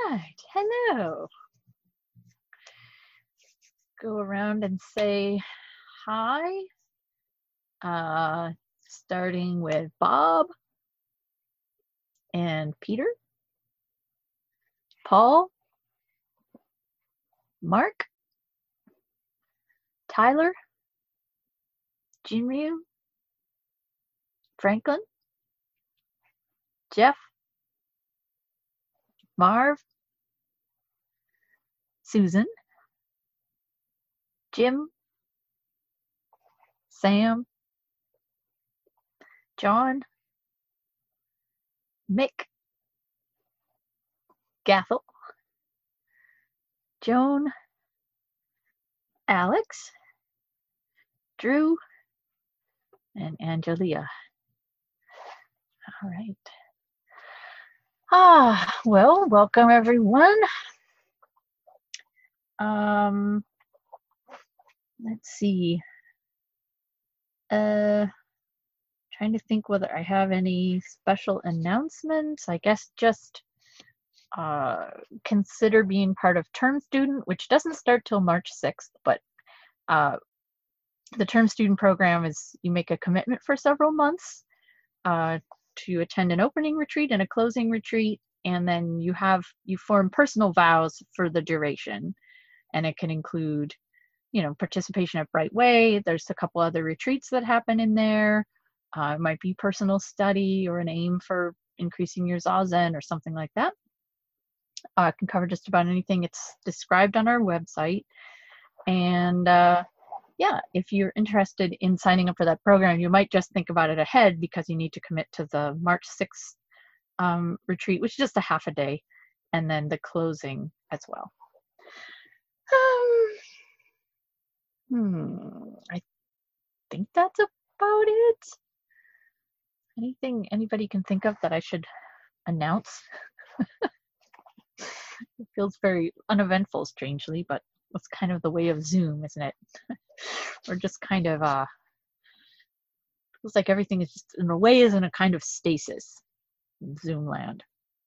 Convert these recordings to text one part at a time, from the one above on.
right, hello. Go around and say hi. Starting with Bob and Peter, Paul, Mark, Tyler, Jinryu, Franklin, Jeff, Marv, Susan, Jim, Sam, John, Mick, Gathel, Joan, Alex, Drew, and Angelia. All right. Well, welcome everyone. Let's see. Trying to think whether I have any special announcements. I guess just consider being part of Term Student, which doesn't start till March 6th, but the Term Student program is you make a commitment for several months to attend an opening retreat and a closing retreat, and then you form personal vows for the duration, and it can include, participation at Bright Way. There's a couple other retreats that happen in there. It might be personal study or an aim for increasing your Zazen or something like that. It can cover just about anything. It's described on our website. And yeah, if you're interested in signing up for that program, you might just think about it ahead because you need to commit to the March 6th retreat, which is just a half a day, and then the closing as well. I think that's about it. Anything anybody can think of that I should announce? It feels very uneventful, strangely, but that's kind of the way of Zoom, isn't it? Or just kind of feels like everything is just in a way is in a kind of stasis in Zoom land.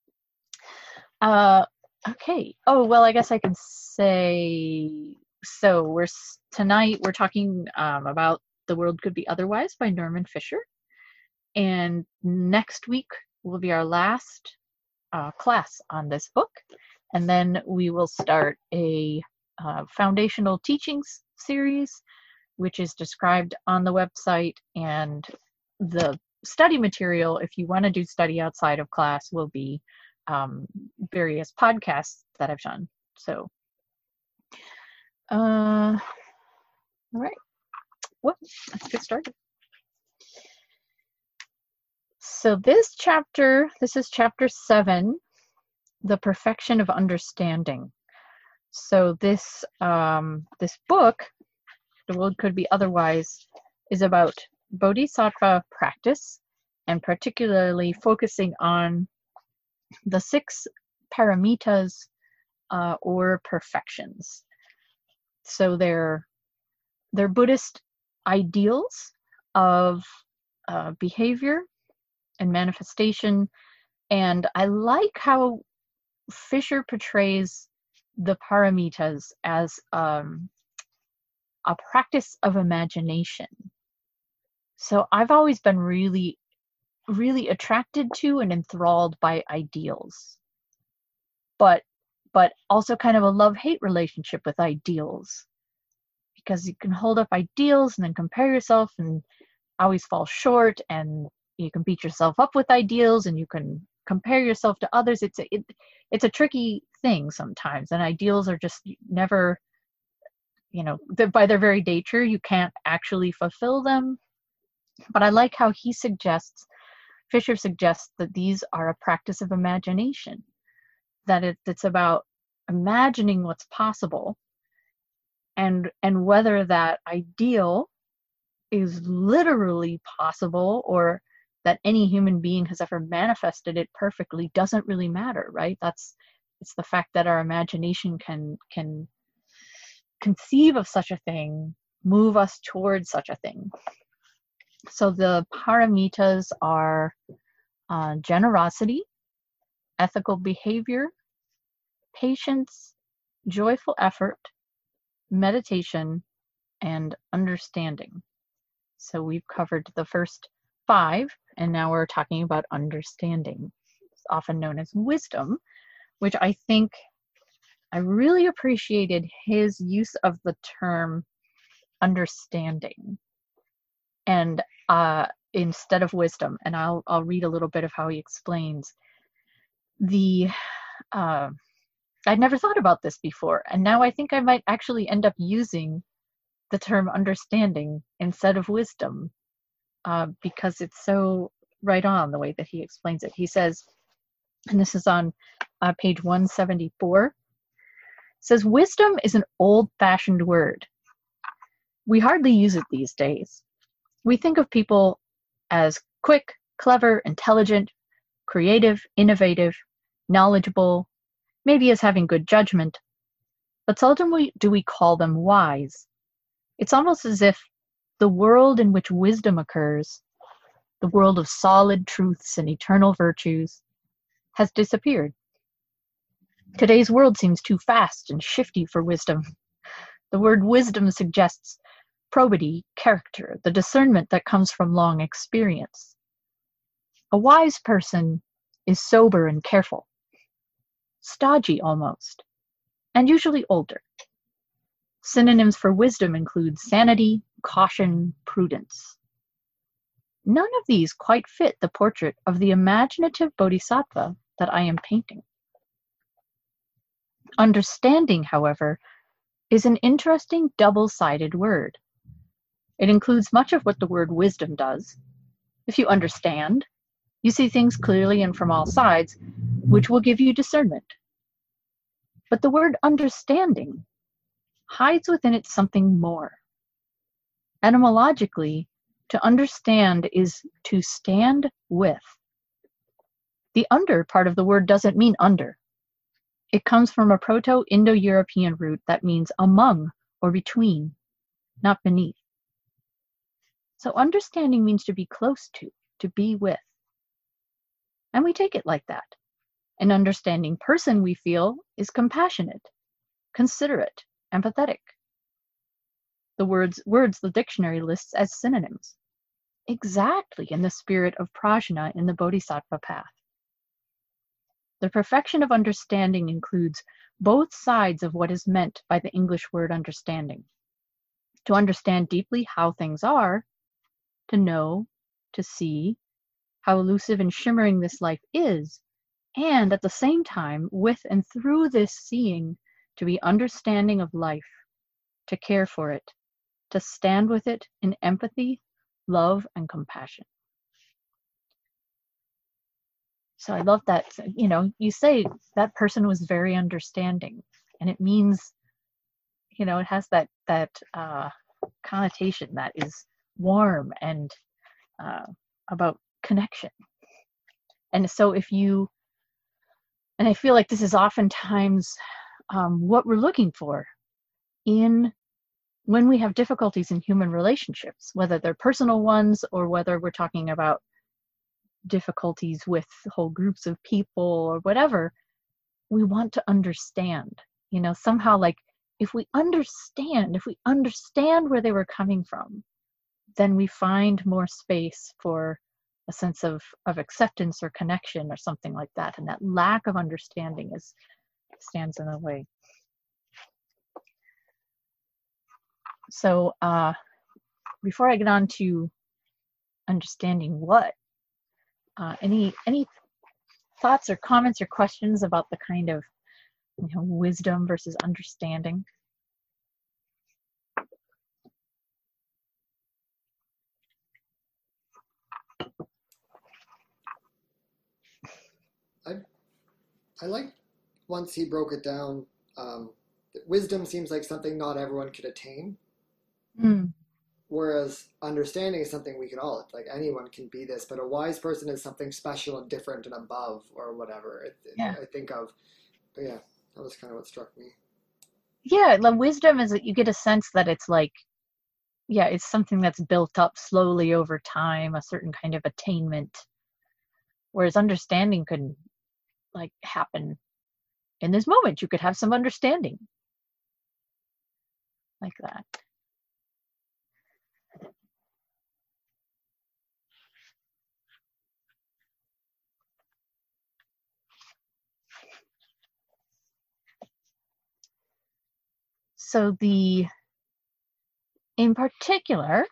Okay. Oh, well, I guess I can say, so tonight we're talking about The World Could Be Otherwise by Norman Fischer. And next week will be our last class on this book. And then we will start a foundational teachings series, which is described on the website. And the study material, if you want to do study outside of class, will be various podcasts that I've done. So, all right. Well, let's get started. So this is chapter 7, The Perfection of Understanding. So this book, The World Could Be Otherwise, is about bodhisattva practice, and particularly focusing on the 6 paramitas or perfections. So they're Buddhist ideals of behavior and manifestation, and I like how Fischer portrays the paramitas as a practice of imagination. So I've always been really, really attracted to and enthralled by ideals, but also kind of a love-hate relationship with ideals, because you can hold up ideals and then compare yourself and always fall short, and you can beat yourself up with ideals and you can compare yourself to others. It's a tricky thing sometimes, and ideals are just never, by their very nature, you can't actually fulfill them. But I like how Fischer suggests that these are a practice of imagination, that it's about imagining what's possible, and whether that ideal is literally possible or that any human being has ever manifested it perfectly doesn't really matter, right? It's the fact that our imagination can conceive of such a thing, move us towards such a thing. So the paramitas are generosity, ethical behavior, patience, joyful effort, meditation, and understanding. So we've covered the first 5, and now we're talking about understanding. It's often known as wisdom, which I think I really appreciated his use of the term understanding and instead of wisdom. And I'll read a little bit of how he explains the I'd never thought about this before, and now I think I might actually end up using the term understanding instead of wisdom, because it's so right on the way that he explains it. He says, and this is on page 174, says, wisdom is an old-fashioned word. We hardly use it these days. We think of people as quick, clever, intelligent, creative, innovative, knowledgeable, maybe as having good judgment, but seldom do we call them wise. It's almost as if the world in which wisdom occurs, the world of solid truths and eternal virtues, has disappeared. Today's world seems too fast and shifty for wisdom. The word wisdom suggests probity, character, the discernment that comes from long experience. A wise person is sober and careful, stodgy almost, and usually older. Synonyms for wisdom include sanity, caution, prudence. None of these quite fit the portrait of the imaginative bodhisattva that I am painting. Understanding, however, is an interesting double-sided word. It includes much of what the word wisdom does. If you understand, you see things clearly and from all sides, which will give you discernment. But the word understanding hides within it something more. Etymologically, to understand is to stand with. The under part of the word doesn't mean under. It comes from a Proto-Indo-European root that means among or between, not beneath. So understanding means to be close to be with. And we take it like that. An understanding person, we feel, is compassionate, considerate, empathetic. The words the dictionary lists as synonyms. Exactly in the spirit of prajna in the Bodhisattva path. The perfection of understanding includes both sides of what is meant by the English word understanding. To understand deeply how things are, to know, to see how elusive and shimmering this life is, and at the same time, with and through this seeing, to be understanding of life, to care for it, to stand with it in empathy, love, and compassion. So I love that, you say that person was very understanding, and it means, it has that connotation that is warm and about connection. And so and I feel like this is oftentimes what we're looking for when we have difficulties in human relationships, whether they're personal ones or whether we're talking about difficulties with whole groups of people or whatever. We want to understand, somehow, like if we understand where they were coming from, then we find more space for a sense of acceptance or connection or something like that. And that lack of understanding stands in the way. So before I get on to understanding what, any thoughts or comments or questions about the kind of wisdom versus understanding? I like once he broke it down, that wisdom seems like something not everyone could attain. Whereas understanding is something we can all, like anyone can be this, but a wise person is something special and different and above or whatever. I think of, but yeah, that was kind of what struck me. Yeah, the wisdom is that you get a sense that it's like, it's something that's built up slowly over time, a certain kind of attainment. Whereas understanding could like happen in this moment, you could have some understanding. Like that. So in particular,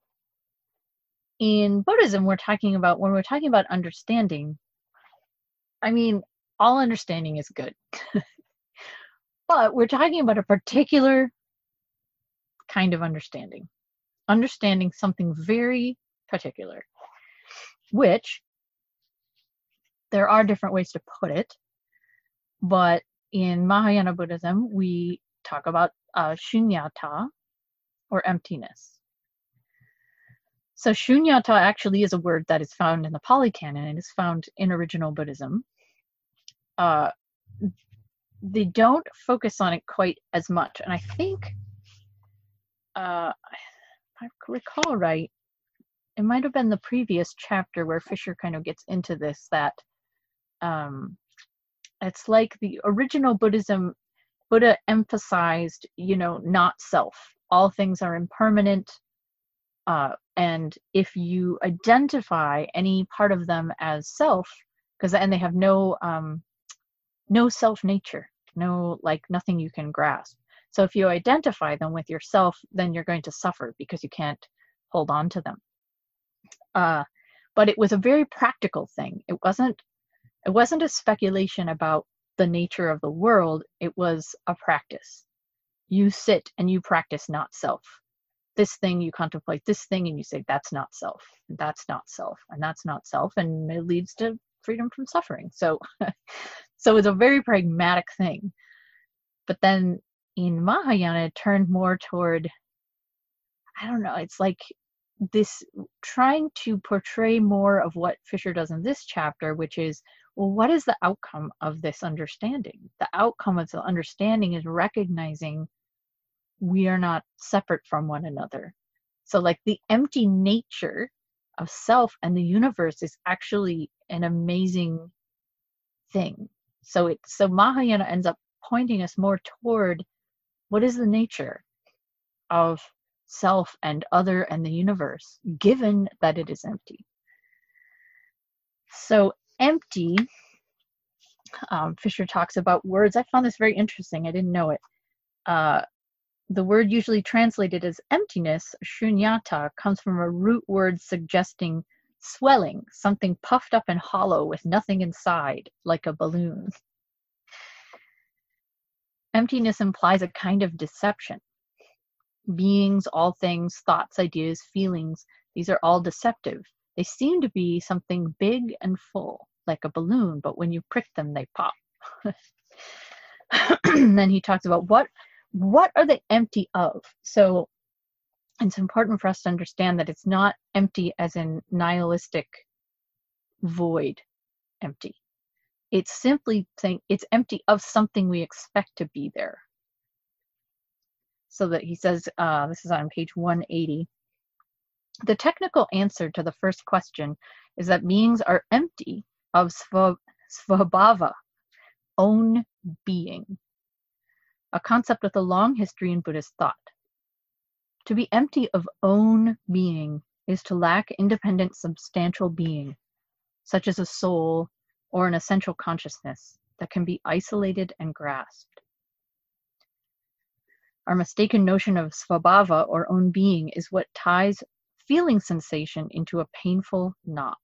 in Buddhism, when we're talking about understanding, I mean, all understanding is good. But we're talking about a particular kind of understanding something very particular, which there are different ways to put it, but in Mahayana Buddhism, we talk about shunyata, or emptiness. So shunyata actually is a word that is found in the Pali Canon and is found in original Buddhism. They don't focus on it quite as much, and I think, if I recall right, it might have been the previous chapter where Fisher kind of gets into this, that it's like the original Buddha emphasized, not self. All things are impermanent, and if you identify any part of them as self, and they have no self nature, nothing you can grasp. So if you identify them with yourself, then you're going to suffer because you can't hold on to them. But it was a very practical thing. It wasn't a speculation about the nature of the world. It was a practice. You sit and you practice not self. This thing, you contemplate this thing and you say, that's not self, and that's not self, and that's not self, and it leads to freedom from suffering. So it's a very pragmatic thing. But then in Mahayana, it turned more toward, I don't know, it's like this trying to portray more of what Fisher does in this chapter, which is, well, what is the outcome of this understanding? The outcome of the understanding is recognizing we are not separate from one another. So like the empty nature of self and the universe is actually an amazing thing. So Mahayana ends up pointing us more toward what is the nature of self and other and the universe, given that it is empty. So empty, Fisher talks about words. I found this very interesting. I didn't know it. The word usually translated as emptiness, shunyata, comes from a root word suggesting swelling, something puffed up and hollow with nothing inside, like a balloon. Emptiness implies a kind of deception. Beings, all things, thoughts, ideas, feelings, these are all deceptive. They seem to be something big and full, like a balloon, but when you prick them, they pop. Then he talks about what are they empty of? So it's important for us to understand that it's not empty as in nihilistic void empty. It's simply saying it's empty of something we expect to be there. So that he says, this is on page 180, the technical answer to the first question is that beings are empty of svabhava, own being, a concept with a long history in Buddhist thought. To be empty of own being is to lack independent substantial being, such as a soul or an essential consciousness that can be isolated and grasped. Our mistaken notion of svabhava, or own being, is what ties feeling sensation into a painful knot.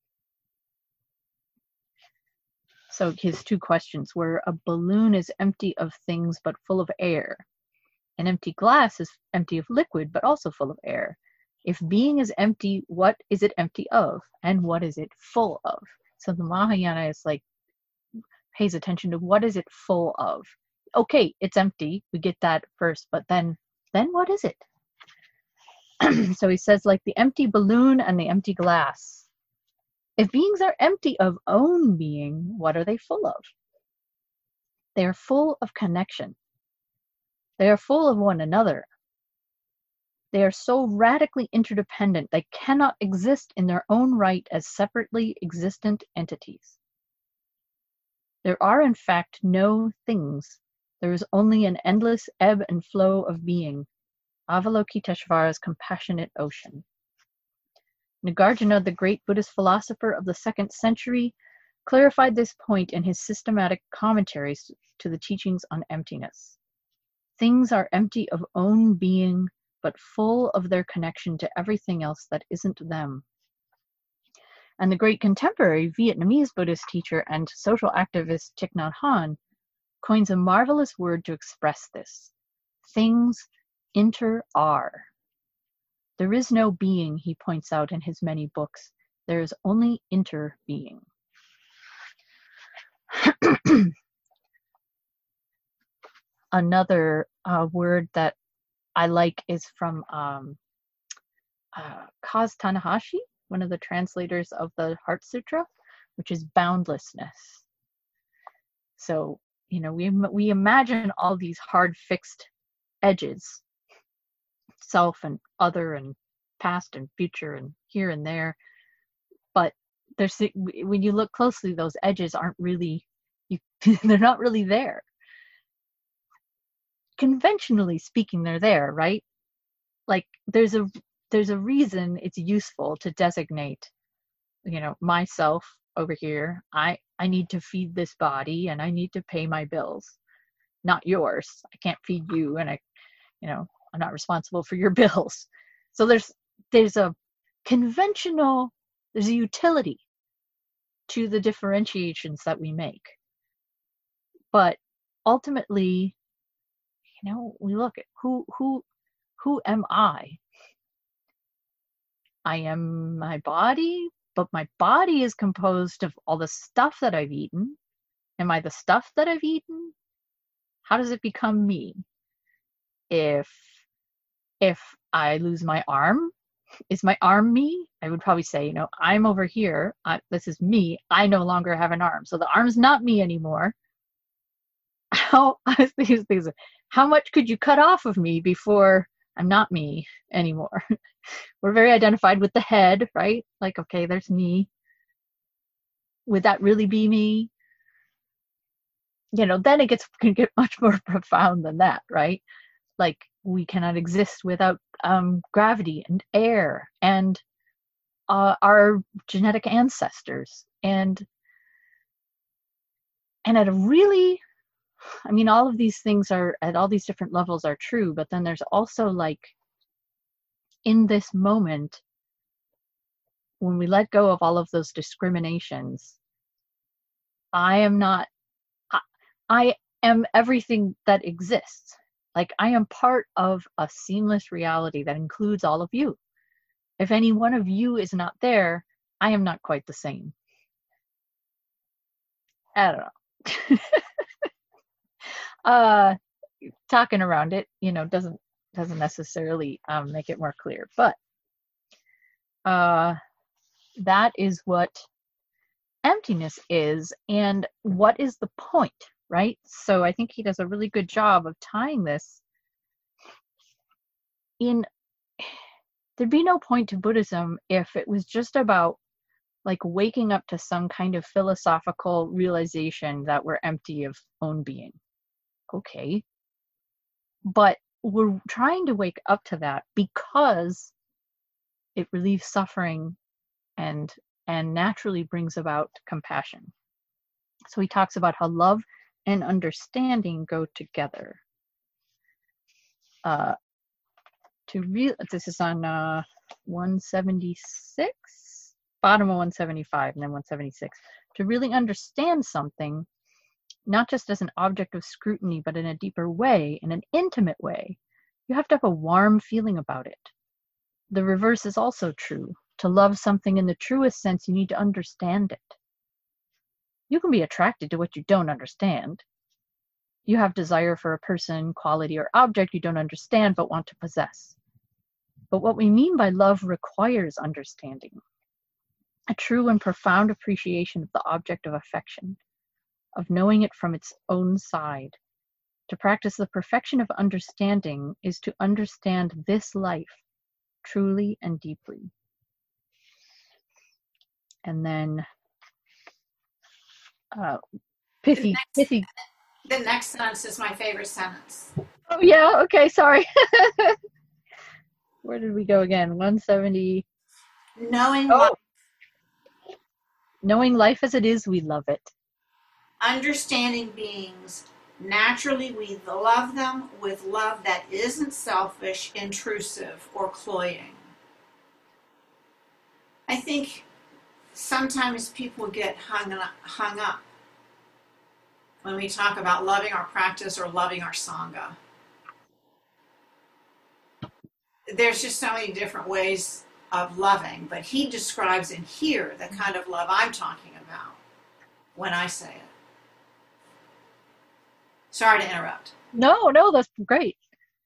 So his two questions were, a balloon is empty of things but full of air. An empty glass is empty of liquid but also full of air. If being is empty, what is it empty of? And what is it full of? So the Mahayana is like, pays attention to what is it full of? Okay, it's empty. We get that first, but then what is it? So he says, like the empty balloon and the empty glass. If beings are empty of own being, what are they full of? They are full of connection. They are full of one another. They are so radically interdependent they cannot exist in their own right as separately existent entities. There are in fact no things. There is only an endless ebb and flow of being, Avalokiteshvara's compassionate ocean. Nagarjuna, the great Buddhist philosopher of the 2nd century, clarified this point in his systematic commentaries to the teachings on emptiness. Things are empty of own being, but full of their connection to everything else that isn't them. And the great contemporary Vietnamese Buddhist teacher and social activist Thich Nhat Hanh coins a marvelous word to express this. Things inter-are. There is no being, he points out in his many books. There is only inter-being. Another word that I like is from Kaz Tanahashi, one of the translators of the Heart Sutra, which is boundlessness. So, we imagine all these hard fixed edges, self and other and past and future and here and there, but when you look closely, those edges aren't really, they're not really there. Conventionally speaking, they're there, right? Like there's a reason it's useful to designate, myself over here. I need to feed this body and I need to pay my bills, not yours. I can't feed you, and I'm not responsible for your bills. So there's a utility to the differentiations that we make. But ultimately, we look at who am I? I am my body, but my body is composed of all the stuff that I've eaten. Am I the stuff that I've eaten? How does it become me? If I lose my arm, is my arm me? I would probably say, I'm over here. This is me. I no longer have an arm. So the arm's not me anymore. I was thinking, how much could you cut off of me before I'm not me anymore? We're very identified with the head, right? Like, okay, there's me. Would that really be me? Then it can get much more profound than that, right? Like, we cannot exist without gravity and air and our genetic ancestors. And at a really, all of these things are, at all these different levels, are true, but then there's also, like, in this moment, when we let go of all of those discriminations, I am everything that exists. Like, I am part of a seamless reality that includes all of you. If any one of you is not there, I am not quite the same. I don't know. Talking around it, doesn't necessarily make it more clear, but that is what emptiness is, and what is the point, right? So I think he does a really good job of tying this in. There'd be no point to Buddhism if it was just about, like, waking up to some kind of philosophical realization that we're empty of own being. Okay. But we're trying to wake up to that because it relieves suffering and naturally brings about compassion. So he talks about how love and understanding go together. This is on 176, bottom of 175, and then 176. To really understand something, not just as an object of scrutiny, but in a deeper way, in an intimate way, you have to have a warm feeling about it. The reverse is also true. To love something in the truest sense, you need to understand it. You can be attracted to what you don't understand. You have desire for a person, quality, or object you don't understand but want to possess. But what we mean by love requires understanding, a true and profound appreciation of the object of affection, of knowing it from its own side. To practice the perfection of understanding is to understand this life truly and deeply. And then The Pithy, next, pithy. the next sentence is my favorite sentence. Oh yeah, okay, sorry. Where did we go again? 170. Knowing life, Oh, knowing life as it is, we love it. understanding beings, naturally we love them with love that isn't selfish, intrusive, or cloying. I think sometimes people get hung up when we talk about loving our practice or loving our Sangha. There's just so many different ways of loving, but he describes in here the kind of love I'm talking about when I say it. Sorry to interrupt. No, that's great.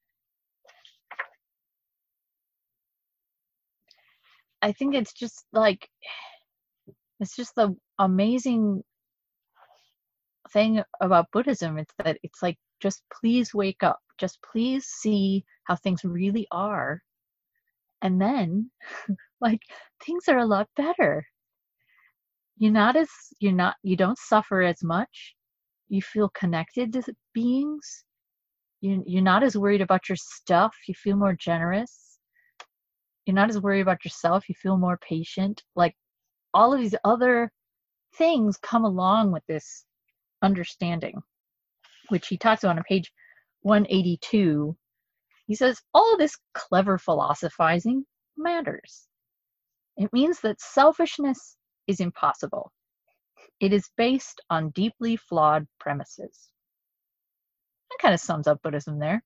I think it's just like, it's just the amazing thing about Buddhism. It's that it's like, just please wake up. Just please see how things really are. And then, like, things are a lot better. You don't suffer as much. You feel connected to beings. You're not as worried about your stuff. You feel more generous. You're not as worried about yourself. You feel more patient. Like, all of these other things come along with this understanding, which he talks about on page 182. He says, all this clever philosophizing matters. It means that selfishness is impossible. It is based on deeply flawed premises. That kind of sums up Buddhism there.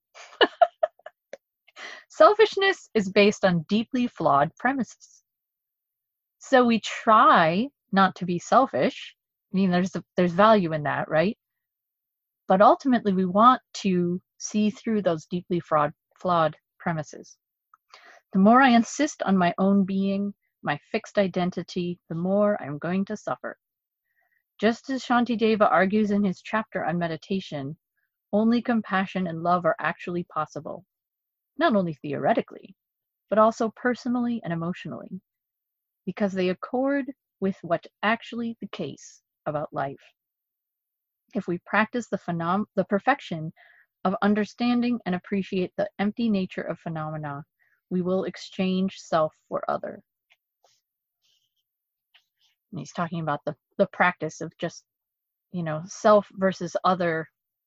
Selfishness is based on deeply flawed premises. So we try not to be selfish. I mean, there's value in that, right? But ultimately, we want to see through those deeply flawed premises. The more I insist on my own being, my fixed identity, the more I'm going to suffer. Just as Shantideva argues in his chapter on meditation, only compassion and love are actually possible, not only theoretically, but also personally and emotionally, because they accord with what's actually the case about life. If we practice the perfection of understanding and appreciate the empty nature of phenomena, we will exchange self for other. And he's talking about the practice of just, self versus other.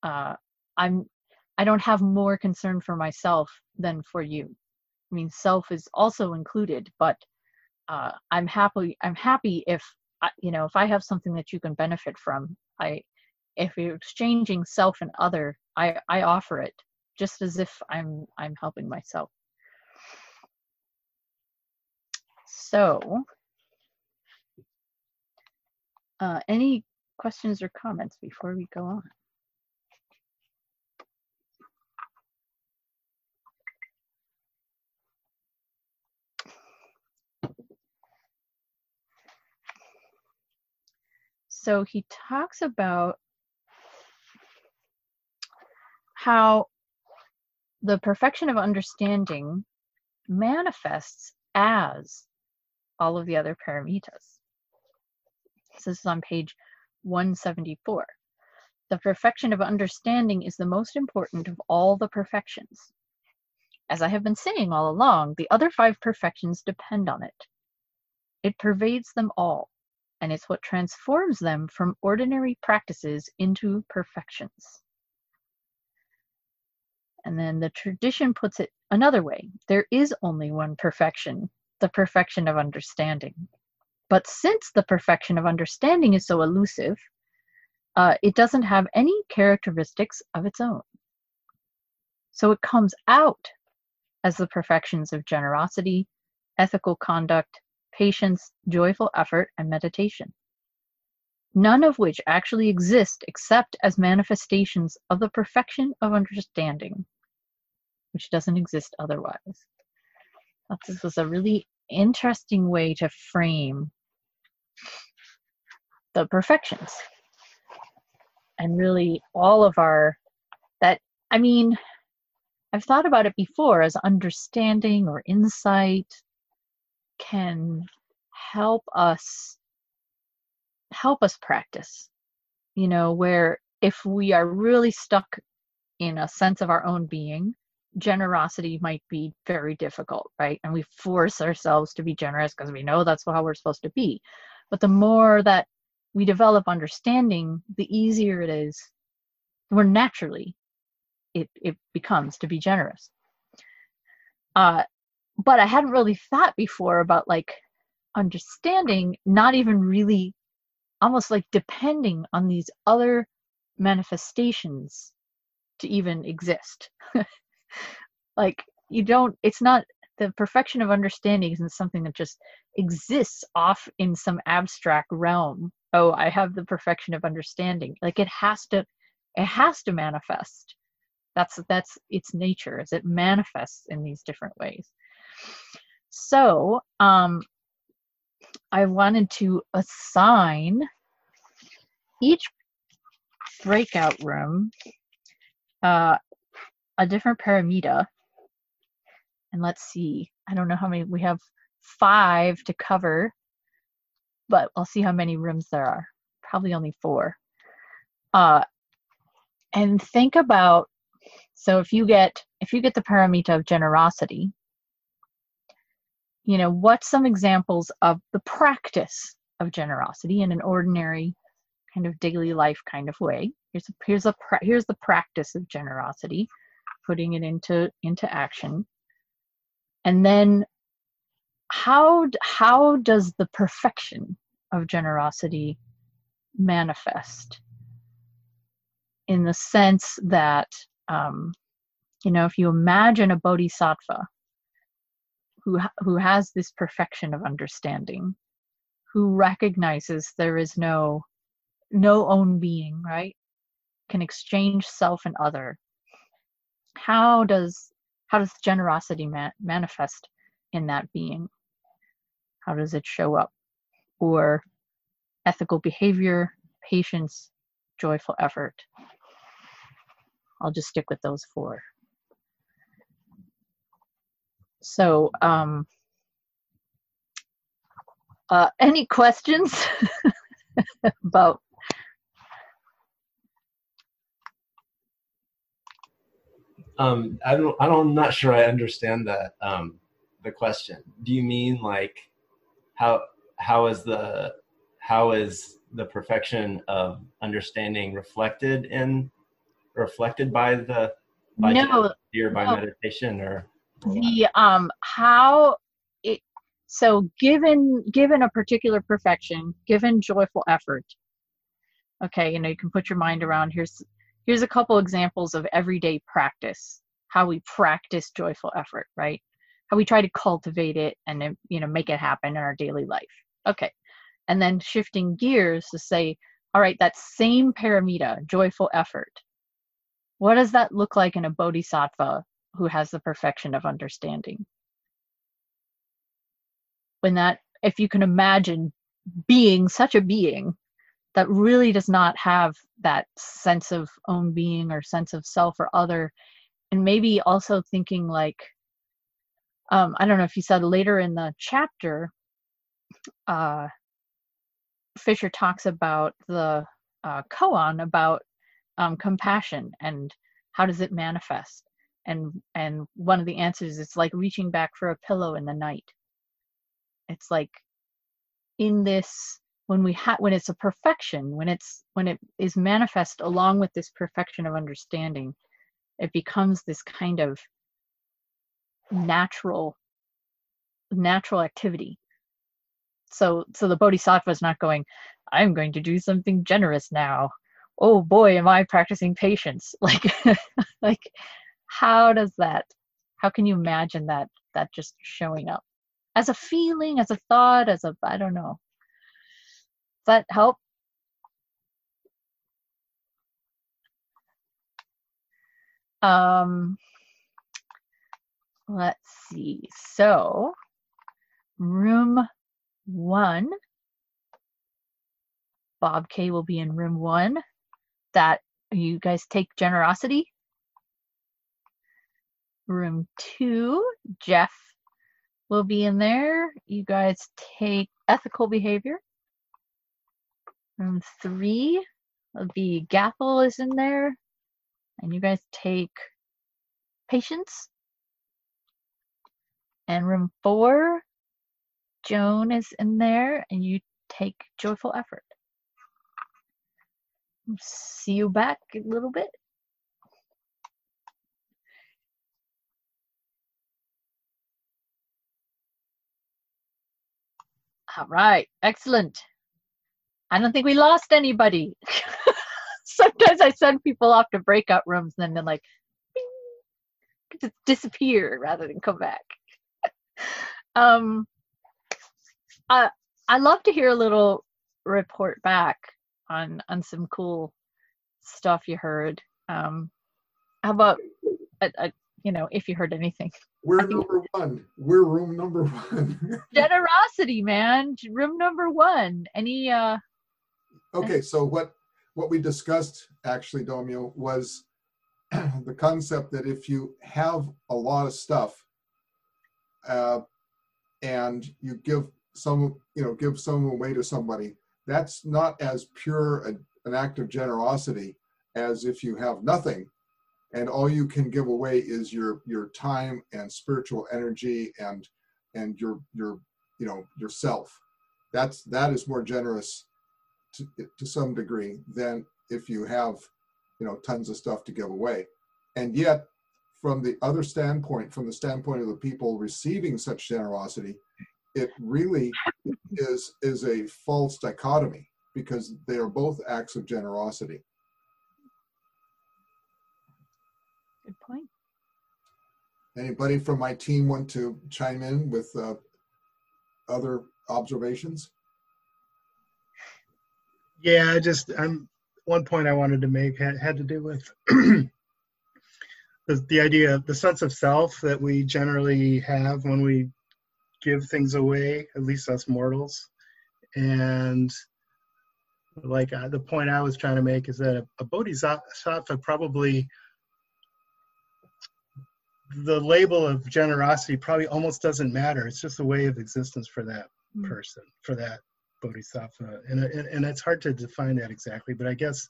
I don't have more concern for myself than for you. I mean, self is also included, but I'm happy if if I have something that you can benefit from. If you're exchanging self and other, I offer it just as if I'm helping myself. So, any questions or comments before we go on? So he talks about how the perfection of understanding manifests as all of the other paramitas. So this is on page 174. The perfection of understanding is the most important of all the perfections. As I have been saying all along, the other 5 perfections depend on it. It pervades them all, and it's what transforms them from ordinary practices into perfections. And then the tradition puts it another way. There is only one perfection, the perfection of understanding. But since the perfection of understanding is so elusive, it doesn't have any characteristics of its own. So it comes out as the perfections of generosity, ethical conduct, patience, joyful effort, and meditation, none of which actually exist except as manifestations of the perfection of understanding, which doesn't exist otherwise. I thought this was a really interesting way to frame the perfections. And really all of I've thought about it before as understanding or insight can help us practice. where if we are really stuck in a sense of our own being, generosity might be very difficult, right? And we force ourselves to be generous because we know that's how we're supposed to be. But the more that we develop understanding, the easier it is, the more naturally it becomes to be generous. But I hadn't really thought before about like understanding, not even really almost like depending on these other manifestations to even exist. Like it's not, the perfection of understanding isn't something that just exists off in some abstract realm. Oh, I have the perfection of understanding. Like it has to manifest. That's its nature, as it manifests in these different ways. So I wanted to assign each breakout room a different paramita. And let's see, I don't know how many, we have 5 to cover, but I'll see how many rooms there are. Probably only 4. And think about, so if you get the paramita of generosity, what's some examples of the practice of generosity in an ordinary kind of daily life kind of way? Here's the practice of generosity, putting it into action. And then how does the perfection of generosity manifest? In the sense that, if you imagine a bodhisattva who has this perfection of understanding, who recognizes there is no own being, right? Can exchange self and other. How does generosity manifest in that being? How does it show up? Or ethical behavior, patience, joyful effort. I'll just stick with those 4. So, any questions about? I'm not sure I understand that, the question. Do you mean like how is the perfection of understanding reflected by generosity or by meditation, or the how it, so given a particular perfection, given joyful effort, okay, you can put your mind around, here's a couple examples of everyday practice, how we practice joyful effort, right? How we try to cultivate it and then, make it happen in our daily life. Okay. And then shifting gears to say, all right, that same paramita, joyful effort, what does that look like in a bodhisattva who has the perfection of understanding? If you can imagine being such a being that really does not have that sense of own being or sense of self or other, and maybe also thinking like, I don't know if you said later in the chapter, Fisher talks about the koan, about compassion and how does it manifest, and one of the answers is like reaching back for a pillow in the night. It's like in this, when it's a perfection, when it is manifest along with this perfection of understanding, it becomes this kind of natural activity. So the bodhisattva is not going, I'm going to do something generous now. Oh boy, am I practicing patience. Like how can you imagine that just showing up as a feeling, as a thought, I don't know. Does that help? Let's see. So room 1, Bob K will be in room 1. That you guys take generosity. Room 2, Jeff will be in there. You guys take ethical behavior. Room 3, the Gathel is in there, and you guys take patience. And room 4, Joan is in there, and you take joyful effort. See you back a little bit. All right, excellent. I don't think we lost anybody. Sometimes I send people off to breakout rooms and then like just disappear rather than come back. I love to hear a little report back on some cool stuff you heard. How about if you heard anything? We're number 1. We're room number 1. Generosity, man. Room number 1. Any Okay, so what we discussed actually, Domio, was the concept that if you have a lot of stuff and you give some away to somebody, that's not as pure an act of generosity as if you have nothing and all you can give away is your time and spiritual energy and your yourself. That is more generous to some degree than if you have tons of stuff to give away. And yet, from the other standpoint, from the standpoint of the people receiving such generosity, it really is a false dichotomy because they are both acts of generosity. Good point. Anybody from my team want to chime in with other observations? Yeah, one point I wanted to make had to do with the idea, the sense of self that we generally have when we give things away, at least us mortals. And like the point I was trying to make is that a bodhisattva probably, the label of generosity probably almost doesn't matter. It's just a way of existence for that person, for that bodhisattva. And it's hard to define that exactly, but I guess,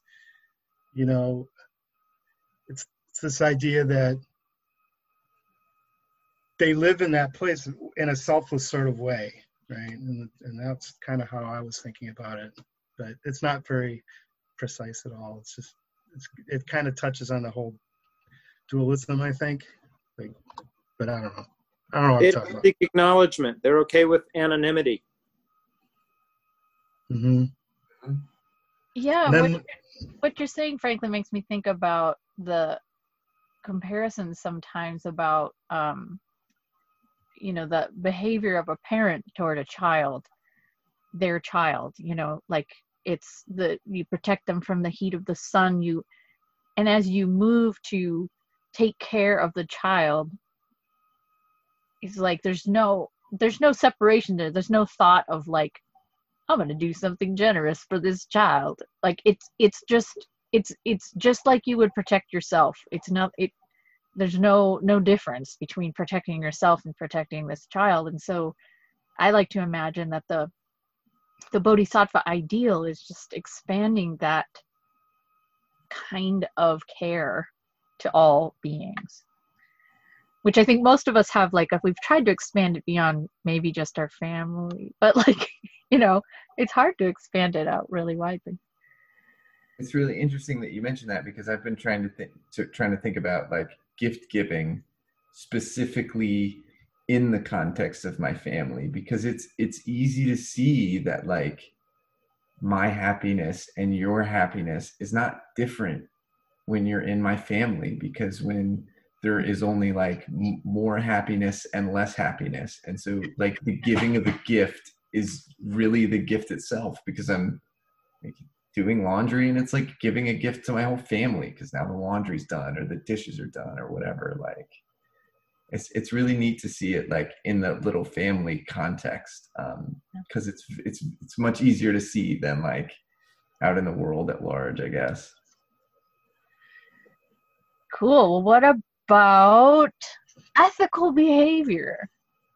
it's this idea that they live in that place in a selfless sort of way, right? And that's kind of how I was thinking about it, but it's not very precise at all. It's just, it kind of touches on the whole dualism, I think. But I don't know. I don't know what They I'm don't talking about. seek acknowledgement. They're okay with anonymity. Mm-hmm. Yeah, Then, what you're saying, frankly, makes me think about the comparisons sometimes about, the behavior of a parent toward a child, their child, like you protect them from the heat of the sun, and as you move to take care of the child, it's like there's no separation there. There's no thought of like, I'm going to do something generous for this child. Like it's just like you would protect yourself. There's no difference between protecting yourself and protecting this child. And so I like to imagine that the bodhisattva ideal is just expanding that kind of care to all beings, which I think most of us have. Like, if we've tried to expand it beyond maybe just our family, but like, it's hard to expand it out really widely. It's really interesting that you mentioned that, because I've been trying to think about like gift giving specifically in the context of my family, because it's easy to see that like my happiness and your happiness is not different when you're in my family, because when there is only like more happiness and less happiness. And so like the giving of a gift is really the gift itself, because I'm like doing laundry and it's like giving a gift to my whole family because now the laundry's done or the dishes are done or whatever. Like it's really neat to see it like in the little family context, because it's much easier to see than like out in the world at large, I guess. Cool. Well, what about ethical behavior?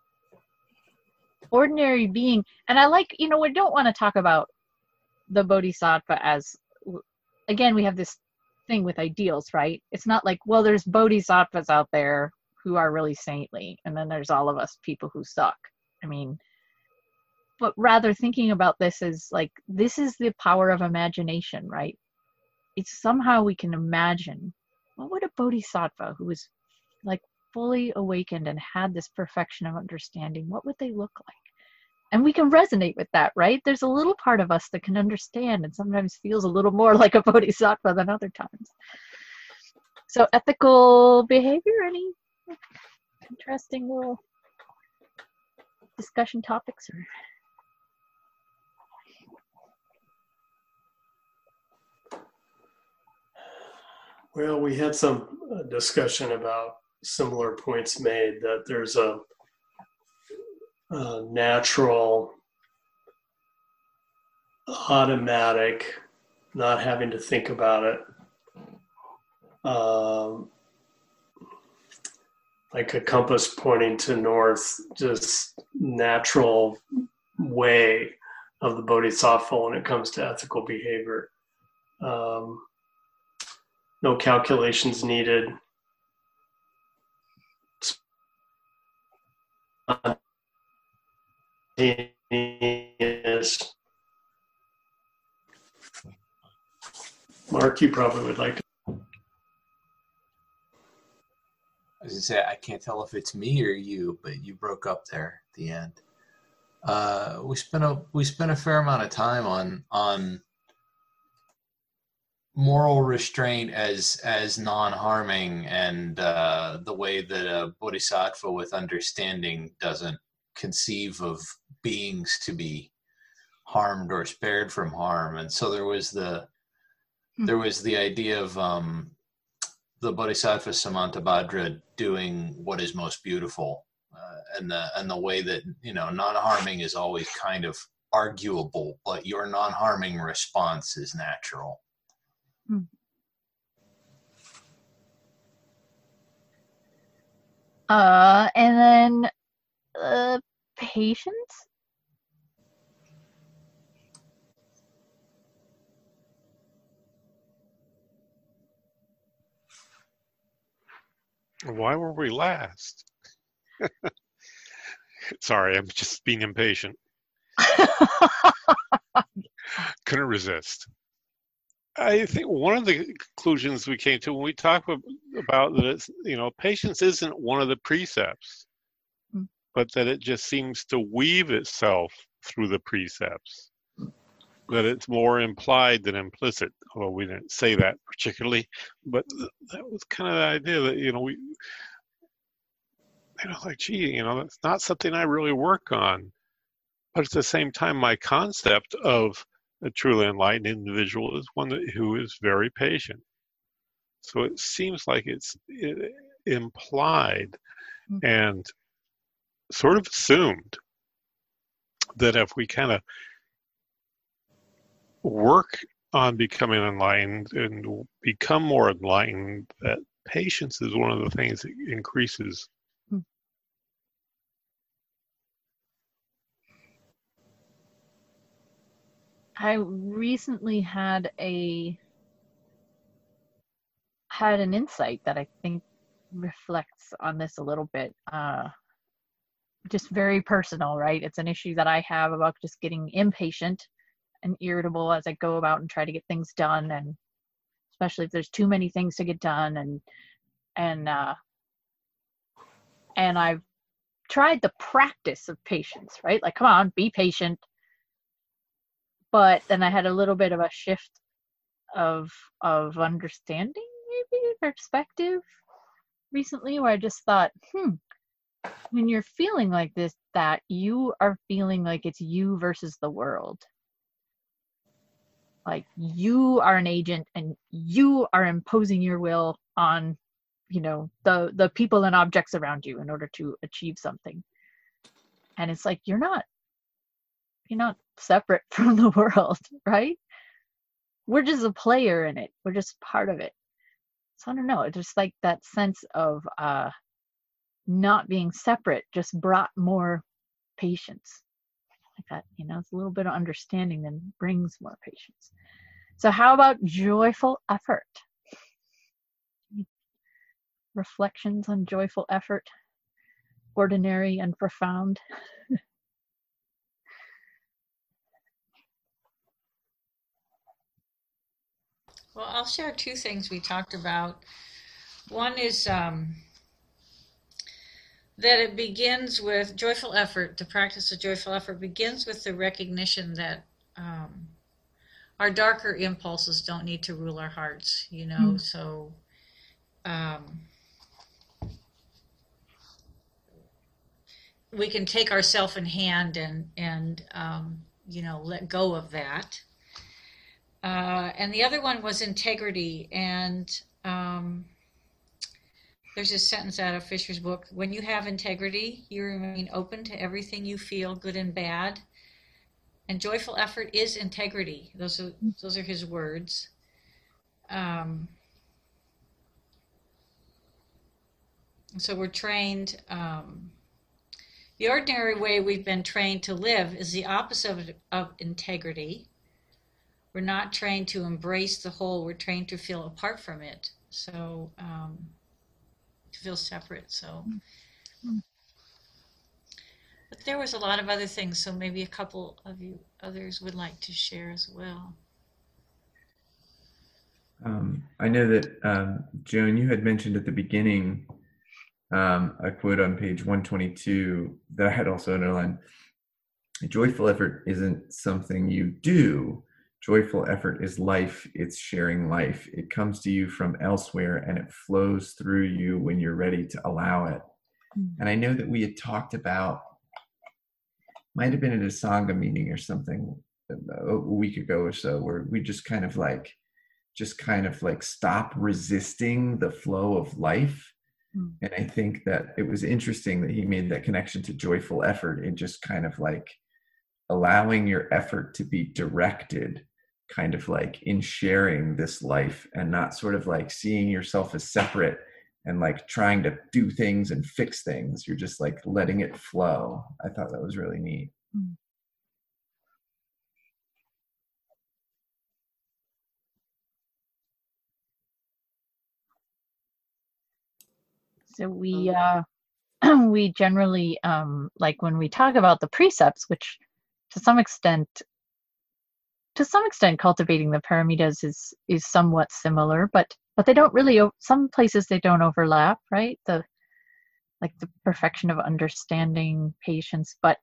Ordinary being. And I like, we don't want to talk about the bodhisattva as again, we have this thing with ideals, right? It's not like, well, there's bodhisattvas out there who are really saintly, and then there's all of us people who suck. I mean, but rather thinking about this as like, this is the power of imagination, right? It's somehow we can imagine, what would a bodhisattva who was like fully awakened and had this perfection of understanding, what would they look like? And we can resonate with that, right? There's a little part of us that can understand and sometimes feels a little more like a bodhisattva than other times. So ethical behavior, any interesting little discussion topics? Or well, we had some discussion about similar points made, that there's a natural, automatic, not having to think about it, like a compass pointing to north, just natural way of the bodhisattva when it comes to ethical behavior. No calculations needed. Mark, you probably would like to. I was gonna say, I can't tell if it's me or you, but you broke up there at the end. We spent a fair amount of time on moral restraint as non-harming, and the way that a bodhisattva with understanding doesn't conceive of beings to be harmed or spared from harm. And so there was the idea of the bodhisattva Samantabhadra doing what is most beautiful, and the way that, you know, non-harming is always kind of arguable, but your non-harming response is natural. And then patience. Why were we last? Sorry, I'm just being impatient. Couldn't resist. I think one of the conclusions we came to when we talk about that, it's, you know, patience isn't one of the precepts, but that it just seems to weave itself through the precepts, that it's more implied than implicit, although we didn't say that particularly, but that was kind of the idea that, you know, we, you know, like, gee, you know, that's not something I really work on, but at the same time, my concept of a truly enlightened individual is one who is very patient. So it seems like it's implied and sort of assumed that if we kind of work on becoming enlightened and become more enlightened, that patience is one of the things that increases. I recently had an insight that I think reflects on this a little bit. Just very personal, right? It's an issue that I have about just getting impatient and irritable as I go about and try to get things done, and especially if there's too many things to get done, and I've tried the practice of patience, right? Like, come on, be patient. But then I had a little bit of a shift of understanding, maybe perspective recently, where I just thought, when you're feeling like this, that you are feeling like it's you versus the world. Like, you are an agent and you are imposing your will on, you know, the people and objects around you in order to achieve something. And it's like, you're not separate from the world, right? We're just a player in it. We're just part of it. So I don't know. It's just like that sense of not being separate just brought more patience. Like that, you know, it's a little bit of understanding then brings more patience. So how about joyful effort? Reflections on joyful effort, ordinary and profound. Well, I'll share two things we talked about. One is that it begins with joyful effort. The practice of joyful effort begins with the recognition that our darker impulses don't need to rule our hearts, you know. So we can take ourselves in hand and you know, let go of that. And the other one was integrity. And there's a sentence out of Fisher's book: when you have integrity, you remain open to everything you feel, good and bad. And joyful effort is integrity. Those are his words. So we're trained, the ordinary way we've been trained to live is the opposite of integrity. We're not trained to embrace the whole, we're trained to feel apart from it. So, to feel separate, so. But there was a lot of other things, so maybe a couple of you others would like to share as well. I know that, Joan, you had mentioned at the beginning a quote on page 122 that I had also underlined. Joyful effort isn't something you do. Joyful effort is life. It's sharing life. It comes to you from elsewhere and it flows through you when you're ready to allow it. And I know that we had talked about, might have been at a Sangha meeting or something a week ago or so, where we just kind of like stop resisting the flow of life. And I think that it was interesting that he made that connection to joyful effort and just kind of like allowing your effort to be directed kind of like in sharing this life and not sort of like seeing yourself as separate and like trying to do things and fix things. You're just like letting it flow. I thought that was really neat. So we we generally like when we talk about the precepts, which to some extent cultivating the paramitas is somewhat similar, but they don't really, some places they don't overlap, right? The perfection of understanding, patience, but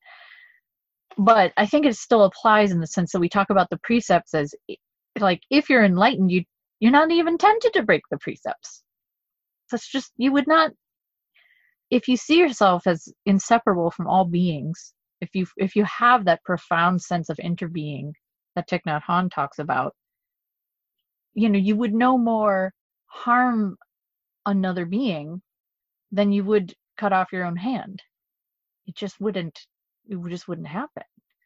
I think it still applies in the sense that we talk about the precepts as like, if you're enlightened, you're not even tempted to break the precepts. So it's just, you would not, if you see yourself as inseparable from all beings, if you have that profound sense of interbeing that Thich Nhat Hanh talks about, you know, you would no more harm another being than you would cut off your own hand. It just wouldn't happen.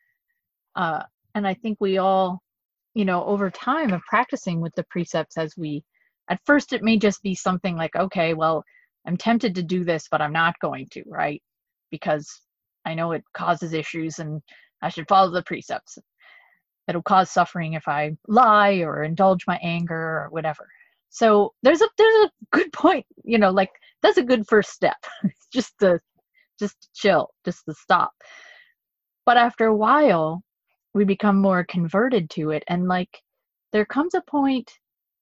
And I think we all, you know, over time of practicing with the precepts, at first it may just be something like, okay, well, I'm tempted to do this, but I'm not going to, right? Because I know it causes issues and I should follow the precepts. It'll cause suffering if I lie or indulge my anger or whatever. So there's a good point, you know, like that's a good first step. just to chill, just to stop. But after a while, we become more converted to it. And like, there comes a point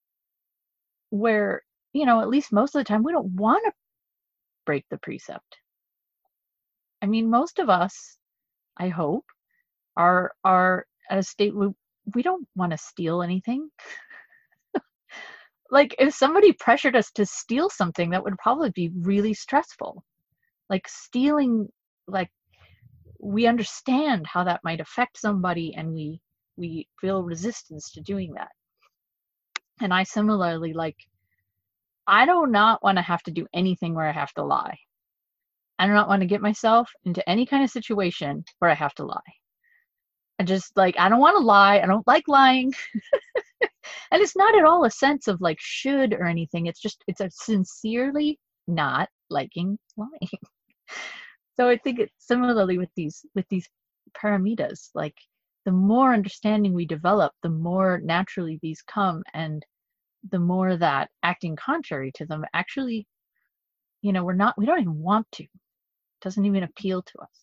where, you know, at least most of the time, we don't want to break the precept. I mean, most of us, I hope, are at a state where we don't want to steal anything. Like, if somebody pressured us to steal something, that would probably be really stressful. Like stealing, like, we understand how that might affect somebody, and we feel resistance to doing that. And I similarly, like, I do not want to have to do anything where I have to lie. I do not want to get myself into any kind of situation where I have to lie. I just, like, I don't want to lie. I don't like lying. And it's not at all a sense of like should or anything. It's just, it's a sincerely not liking lying. So I think it's similarly with these paramitas, like the more understanding we develop, the more naturally these come, and the more that acting contrary to them actually, we don't even want to. It doesn't even appeal to us.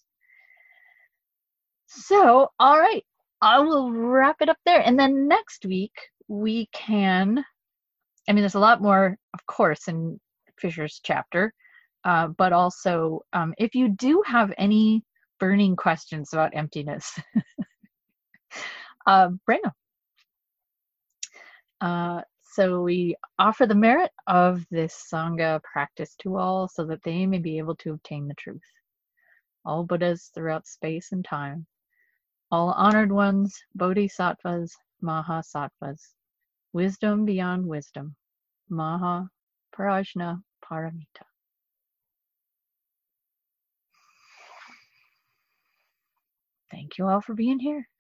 So, all right, I will wrap it up there. And then next week we can, there's a lot more, of course, in Fisher's chapter, but also if you do have any burning questions about emptiness, bring them. So we offer the merit of this Sangha practice to all so that they may be able to obtain the truth. All Buddhas throughout space and time, all honored ones, bodhisattvas, mahasattvas, wisdom beyond wisdom, maha prajna paramita. Thank you all for being here.